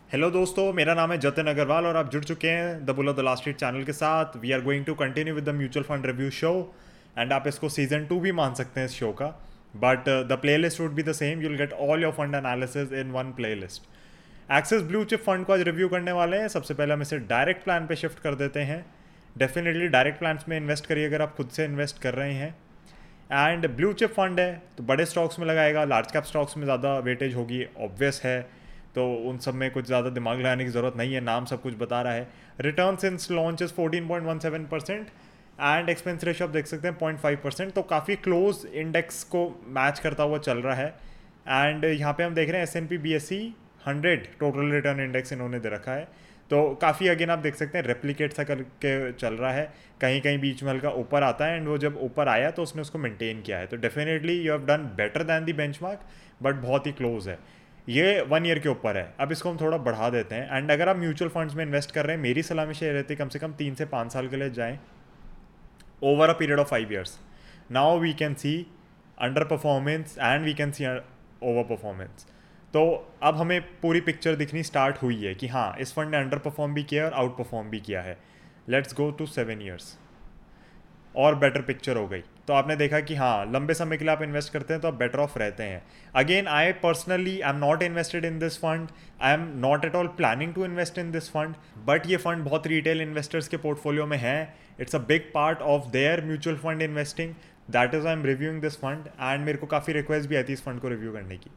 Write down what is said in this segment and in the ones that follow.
Hello दोस्तों, मेरा नाम है जतिन अग्रवाल और आप जुड़ चुके हैं the bull of the last street channel के साथ। We are going to continue with the mutual fund review show and आप इसको सीजन 2 भी मान सकते हैं इस शो का। But the play list would be the same, you'll get all your fund analysis in one play list. Axis Blue Chip fund को आज रिव्यू करने वाले हैं। सबसे पहले हम इसे डायरेक्ट प्लान पे शिफ्ट कर देते हैं। डेफिनेटली डायरेक्ट प्लान्स में इन्वेस्ट करिए अगर आप खुद से इन्वेस्ट कर रहे हैं। एंड ब्लू चिप फंड है तो बड़े स्टॉक्स में लगाएगा, लार्ज कैप स्टॉक्स में ज़्यादा वेटेज होगी, ऑब्वियस है। तो उन सब में कुछ ज़्यादा दिमाग लगाने की ज़रूरत नहीं है, नाम सब कुछ बता रहा है। Return since launch is 14.17% and expense ratio आप देख सकते हैं 0.5%, तो काफ़ी क्लोज इंडेक्स को मैच करता हुआ चल रहा है। एंड यहाँ पे हम देख रहे हैं S&P BSE 100 total return index इन्होंने दे रखा है, तो काफ़ी अगेन आप देख सकते हैं रेप्लिकेट सा करके चल रहा है। कहीं कहीं बीच में हल्का ऊपर आता है एंड वो जब ऊपर आया तो उसने उसको मेंटेन किया है। तो definitely you have done better than the benchmark, but बहुत ही क्लोज है। ये 1 ईयर के ऊपर है। अब इसको हम थोड़ा बढ़ा देते हैं। एंड अगर आप म्यूचुअल फंड्स में इन्वेस्ट कर रहे हैं, मेरी सलाह में शेयर रहती है कम से कम 3 से 5 साल के लिए जाएं, over a period of 5 years. Now we can see underperformance and we can see overperformance. तो अब हमें पूरी पिक्चर दिखनी स्टार्ट हुई है कि हाँ, इस फंड ने अंडर परफॉर्म भी किया है और आउट परफॉर्म भी किया है। लेट्स गो टू 7 ईयर्स और बेटर पिक्चर हो गई। तो आपने देखा कि हाँ, लंबे समय के लिए आप इन्वेस्ट करते हैं तो आप बेटर ऑफ रहते हैं। Again I personally I am not invested in this fund, I am not at all planning to invest in this fund, but ये फंड बहुत रिटेल इन्वेस्टर्स के पोर्टफोलियो में है। It's a big part of their mutual fund investing, that is I am reviewing this fund. And मेरे को काफ़ी request भी आई थी इस फंड को रिव्यू करने की।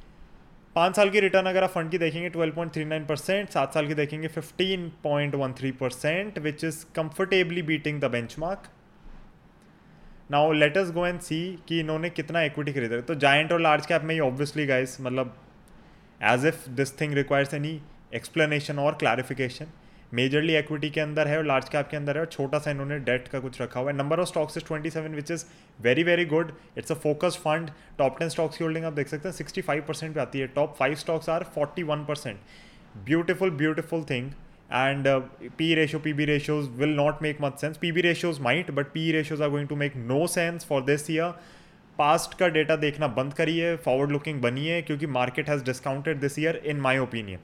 5 साल की रिटर्न अगर आप फंड की देखेंगे 12.39%, 7 साल की देखेंगे 15.13%, which is comfortably beating the benchmark. Now let us go and see कि इन्होंने कितना इक्विटी खरीदा। तो जायंट और लार्ज कैप में ही ऑब्वियसली गाइस, मतलब as if this thing requires any explanation और क्लैरिफिकेशन, मेजरली इक्विटी के अंदर है और लार्ज कैप के अंदर है, और छोटा सा इन्होंने डेट का कुछ रखा हुआ है। Number of stocks is 27, which is very very good. It's a focused fund. Top 10 stocks की होल्डिंग आप देख सकते हैं 65% पे आती है। Top 5 stocks are 41%। Beautiful beautiful thing. And P ratio, PB ratios will not make much sense. PB ratios might, but PE ratios are going to make no sense for this year. Past का data देखना बंद करिए, forward looking बनिए, क्योंकि market has discounted this year in my opinion.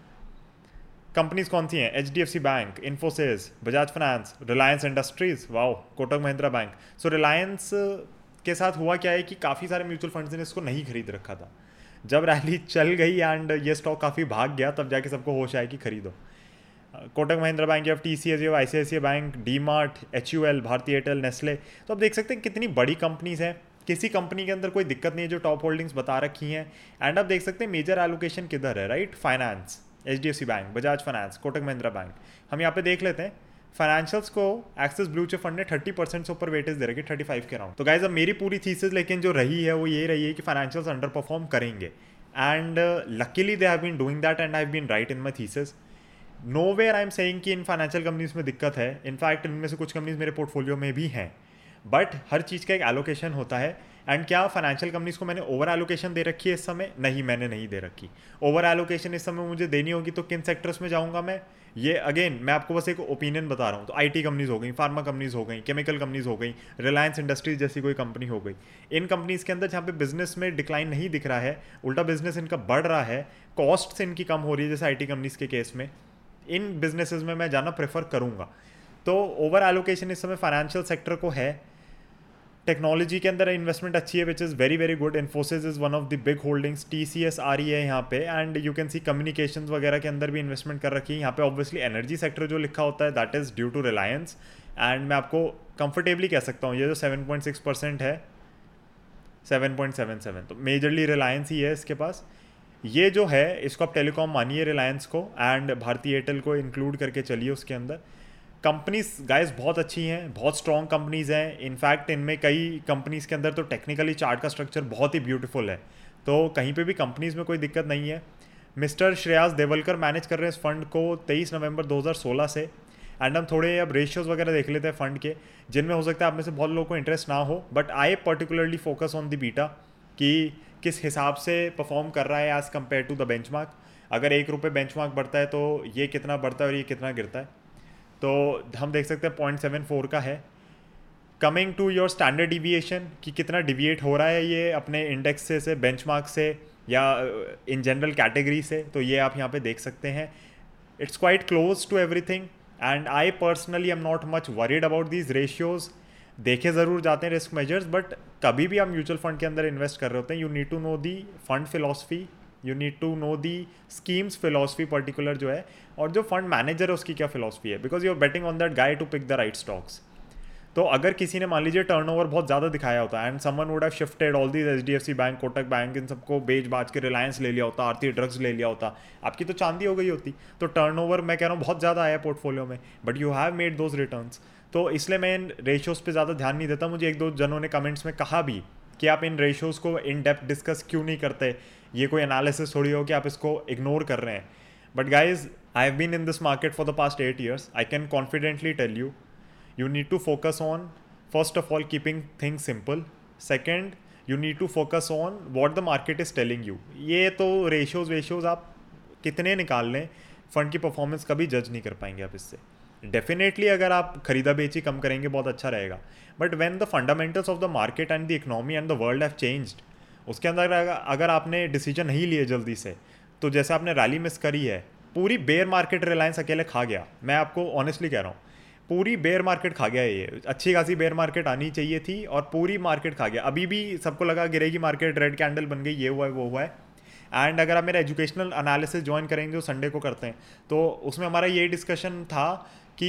Companies कौन सी हैं? HDFC bank, Infosys, Bajaj finance, Reliance Industries, wow, Kotak Mahindra bank. So Reliance के साथ हुआ क्या है कि काफ़ी सारे म्यूचुअल फंड्स ने इसको नहीं खरीद रखा था। जब रैली चल गई एंड ये स्टॉक काफ़ी भाग गया, तब जाके सबको होश आया कि खरीदो। कोटक महिंद्रा बैंक, या TCS, या ICICI bank, DMart, HUL, Bharti Airtel, Nestle. तो आप देख सकते हैं कितनी बड़ी कंपनीज हैं। किसी कंपनी के अंदर कोई दिक्कत नहीं है जो टॉप होल्डिंग्स बता रखी हैं। एंड आप देख सकते हैं मेजर एलोकेशन किधर है, right? Finance, HDFC bank, Bajaj finance, Kotak Mahindra bank. हम यहाँ पे देख लेते हैं फाइनेंशियल्स को एक्सिस ब्लू चिप फंड ने 30% से ऊपर वेटेज दे रखी, 35 के राउंड। तो गाइज अब मेरी पूरी थीसिस लेकिन जो रही है वो ये रही है कि फाइनेंशियल्स अंडर परफॉर्म करेंगे। And luckily they have been doing that and I have been right in my thesis. Nowhere I am saying कि इन फाइनेंशियल कंपनीज में दिक्कत है। इनफैक्ट इनमें से कुछ कंपनीज मेरे पोर्टफोलियो में भी हैं, बट हर चीज़ का एक एलोकेशन होता है। एंड क्या फाइनेंशियल कंपनीज को मैंने ओवर एलोकेशन दे रखी है इस समय? नहीं, मैंने नहीं दे रखी। ओवर एलोकेशन इस समय मुझे देनी होगी तो किन सेक्टर्स में जाऊंगा मैं? ये अगेन मैं आपको बस एक ओपिनियन बता रहा हूँ। तो IT कंपनीज हो गई, फार्मा कंपनीज हो गई, केमिकल कंपनीज हो गई, रिलायंस इंडस्ट्रीज जैसी कोई कंपनी हो गई। इन कंपनीज के अंदर जहाँ पे बिजनेस में डिक्लाइन नहीं दिख रहा है, उल्टा बिजनेस इनका बढ़ रहा है, कॉस्ट इनकी कम हो रही है, जैसे IT कंपनीज के केस में, इन बिजनेसेस में मैं जाना प्रेफर करूंगा। तो ओवर एलोकेशन इस समय फाइनेंशियल सेक्टर को है। टेक्नोलॉजी के अंदर इन्वेस्टमेंट अच्छी है, which is very very good. Infosys is one of the big holdings, TCS आ रही है यहाँ पे। And you can see communications वगैरह के अंदर भी इन्वेस्टमेंट कर रखी है। यहाँ पे ऑब्वियसली एनर्जी सेक्टर जो लिखा होता है that is due to Reliance. And मैं आपको कंफर्टेबली कह सकता हूँ ये जो 7.6% है, 7.77, तो मेजरली रिलायंस ही है इसके पास। ये जो है इसको आप टेलीकॉम मानिए रिलायंस को, एंड भारती एयरटेल को इंक्लूड करके चलिए उसके अंदर। कंपनीज गाइस बहुत अच्छी हैं, बहुत स्ट्रॉन्ग कंपनीज हैं। इनफैक्ट इनमें कई कंपनीज के अंदर तो टेक्निकली चार्ट का स्ट्रक्चर बहुत ही ब्यूटीफुल है, तो कहीं पे भी कंपनीज में कोई दिक्कत नहीं है। मिस्टर श्रेयास देवलकर मैनेज कर रहे हैं इस फंड को 23 नवंबर 2016 से। एंड हम थोड़े अब रेशियोज वगैरह देख लेते हैं फंड के, जिनमें हो सकता है आप में से बहुत लोगों को इंटरेस्ट ना हो, but I particularly focus on the beta कि किस हिसाब से परफॉर्म कर रहा है as compare to the benchmark. अगर ₹1 बेंचमार्क बढ़ता है तो ये कितना बढ़ता है और ये कितना गिरता है। तो हम देख सकते हैं 0.74 का है। Coming to your standard deviation कि कितना डिविएट हो रहा है ये अपने इंडेक्स से बेंचमार्क से, या इन जनरल कैटेगरी से, तो ये आप यहाँ पे देख सकते हैं. It's quite close to everything and I personally am not much worried about these ratios. देखे ज़रूर जाते हैं रिस्क मेजर्स, बट कभी भी आप म्यूचुअल फंड के अंदर इन्वेस्ट कर रहे होते हैं, you need to know the fund philosophy, you need to know the schemes philosophy particular जो है, और जो फंड मैनेजर है उसकी क्या फिलॉसफी है, because you are betting on that guy to pick the right stocks. तो अगर किसी ने मान लीजिए टर्नओवर बहुत ज़्यादा दिखाया होता है and someone would have shifted all these HDFC bank, Kotak bank, इन सबको बेच बाच के रिलायंस ले लिया होता, आरती ड्रग्स ले लिया होता, आपकी तो चांदी हो गई होती. तो टर्नओवर मैं कह रहा हूँ बहुत ज़्यादा आया पोर्टफोलियो में, but you have made those returns. तो इसलिए मैं इन रेशियोज़ पे ज़्यादा ध्यान नहीं देता. मुझे एक दो जनों ने कमेंट्स में कहा भी कि आप इन रेशियोज़ को इन डेप्थ डिस्कस क्यों नहीं करते, ये कोई एनालिसिस थोड़ी हो कि आप इसको इग्नोर कर रहे हैं. But guys, I have been in this market for the past 8 years. I can confidently tell you, you need to focus on, first of all, keeping things simple. Second, you need to focus on what the market is telling you. ये तो ratios आप कितने निकाल लें, fund की performance कभी जज नहीं कर पाएंगे आप इससे. डेफिनेटली अगर आप खरीदा बेची कम करेंगे बहुत अच्छा रहेगा, but when the fundamentals of the market and the economy and the world have changed, उसके अंदर अगर आपने डिसीजन नहीं लिए जल्दी से, तो जैसे आपने रैली मिस करी है, पूरी बेयर मार्केट रिलायंस अकेले खा गया. मैं आपको ऑनेस्टली कह रहा हूँ, पूरी बेयर मार्केट खा गया. ये अच्छी खासी बेयर मार्केट आनी चाहिए थी और पूरी मार्केट खा गया. अभी भी सबको लगा गिरेगी मार्केट, रेड कैंडल बन गई, ये हुआ है वो हुआ है. एंड अगर आप मेरा एजुकेशनल एनालिसिस ज्वाइन करेंगे जो संडे को करते हैं, तो उसमें हमारा ये डिस्कशन था कि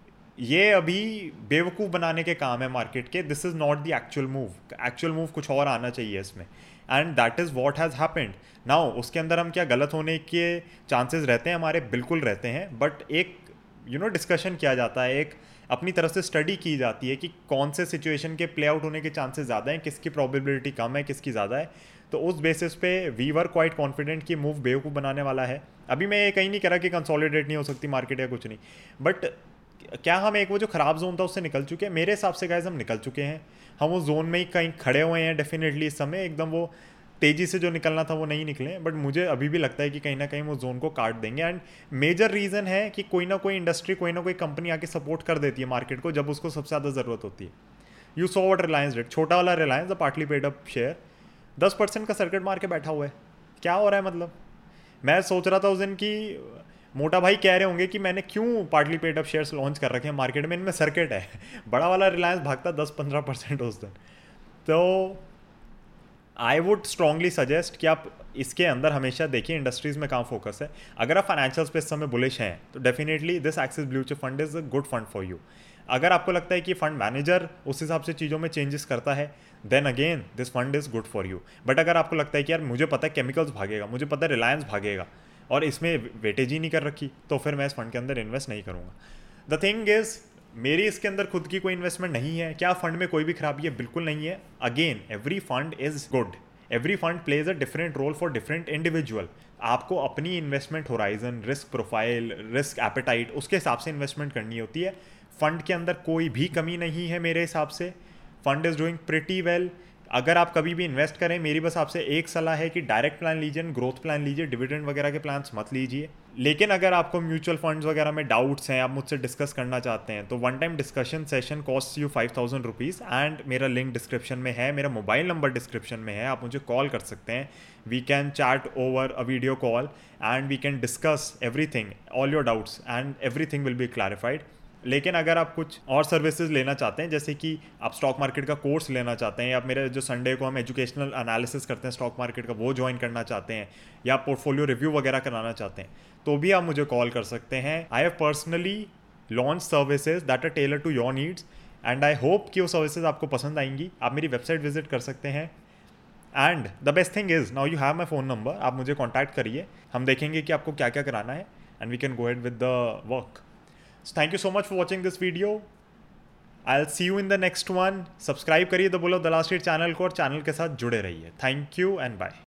ये अभी बेवकूफ़ बनाने के काम है मार्केट के. This is not the actual move. Actual move कुछ और आना चाहिए इसमें, and that is what has happened now. उसके अंदर हम क्या गलत होने के चांसेस रहते हैं हमारे, बिल्कुल रहते हैं, बट एक डिस्कशन किया जाता है, एक अपनी तरफ से स्टडी की जाती है कि कौन से सिचुएशन के प्ले आउट होने के चांसेस ज़्यादा हैं, किसकी प्रोबेबिलिटी कम है, किसकी ज़्यादा है. तो उस बेसिस पे वी वर क्वाइट कॉन्फिडेंट कि मूव बेवकूफ़ बनाने वाला है. अभी मैं ये कहीं नहीं कह रहा कि कंसोलिडेट नहीं हो सकती मार्केट या कुछ नहीं, बट क्या हम एक वो जो ख़राब जोन था उससे निकल चुके हैं? मेरे हिसाब से गाइस हम निकल चुके हैं. हम उस जोन में ही कहीं खड़े हुए हैं डेफिनेटली इस समय. एकदम वो तेज़ी से जो निकलना था वो नहीं निकले, बट मुझे अभी भी लगता है कि कहीं ना कहीं वो जोन को काट देंगे. एंड मेजर रीज़न है कि कोई ना कोई इंडस्ट्री, कोई ना कोई कंपनी आके सपोर्ट कर देती है मार्केट को जब उसको सबसे ज़्यादा ज़रूरत होती है. You saw what Reliance did. छोटा वाला Reliance, the partly paid up share 10% का सर्किट मार के बैठा हुआ है. क्या हो रहा है मतलब? मैं सोच रहा था उस दिन की मोटा भाई कह रहे होंगे कि मैंने क्यों partly paid up shares launch कर रखे हैं मार्केट में, इनमें सर्किट है. बड़ा वाला रिलायंस भागता 10-15% उस दिन. तो आई वुड स्ट्रांगली सजेस्ट कि आप इसके अंदर हमेशा देखिए इंडस्ट्रीज़ में कहाँ फोकस है. अगर आप फाइनेंशियल्स पे इस समय बुलिश हैं तो definitely this Axis Blue Chip fund is a good fund for you. अगर आपको लगता है कि फंड मैनेजर उस हिसाब से चीज़ों में चेंजेस करता है, then again this fund is good for you. But अगर आपको लगता है कि यार मुझे पता है केमिकल्स भागेगा, मुझे पता है रिलायंस भागेगा और इसमें वेटेज ही नहीं कर रखी, तो फिर मैं इस फंड के अंदर इन्वेस्ट नहीं करूँगा. द थिंग इज़, मेरी इसके अंदर खुद की कोई इन्वेस्टमेंट नहीं है. क्या फंड में कोई भी खराबी है? बिल्कुल नहीं है. Again every fund is good. Every fund plays a different role for different individual. आपको अपनी investment horizon, risk profile, risk appetite, उसके हिसाब से इन्वेस्टमेंट करनी होती है. फंड के अंदर कोई भी कमी नहीं है मेरे हिसाब से. Fund is doing pretty well. अगर आप कभी भी इन्वेस्ट करें, मेरी बस आपसे एक सलाह है कि डायरेक्ट प्लान लीजिए, ग्रोथ प्लान लीजिए, डिविडेंड वगैरह के प्लान्स मत लीजिए. लेकिन अगर आपको म्यूचुअल फंड्स वगैरह में डाउट्स हैं, आप मुझसे डिस्कस करना चाहते हैं, तो one time discussion session cost you 5000 rupees. And मेरा लिंक डिस्क्रिप्शन में है, मेरा मोबाइल नंबर डिस्क्रिप्शन में है, आप मुझे कॉल कर सकते हैं. We can chat over a video call and we can discuss everything, all your doubts, and everything will be clarified. लेकिन अगर आप कुछ और सर्विसेज लेना चाहते हैं, जैसे कि आप स्टॉक मार्केट का कोर्स लेना चाहते हैं, या मेरे जो संडे को हम एजुकेशनल एनालिसिस करते हैं स्टॉक मार्केट का, वो ज्वाइन करना चाहते हैं, या पोर्टफोलियो रिव्यू वगैरह कराना चाहते हैं, तो भी आप मुझे कॉल कर सकते हैं. I have personally launch services that are tailor to your needs, and I hope कि वो सर्विसेज आपको पसंद आएंगी. आप मेरी वेबसाइट विजिट कर सकते हैं. And the best thing is, now you have my phone number. आप मुझे कॉन्टैक्ट करिए, हम देखेंगे कि आपको क्या क्या कराना है, and we can go ahead with the work. So thank you so much for watching this video. I'll see you in the next one. Subscribe करिए the bull of the last year channel को और channel के साथ जुड़े रहिए. Thank you and bye.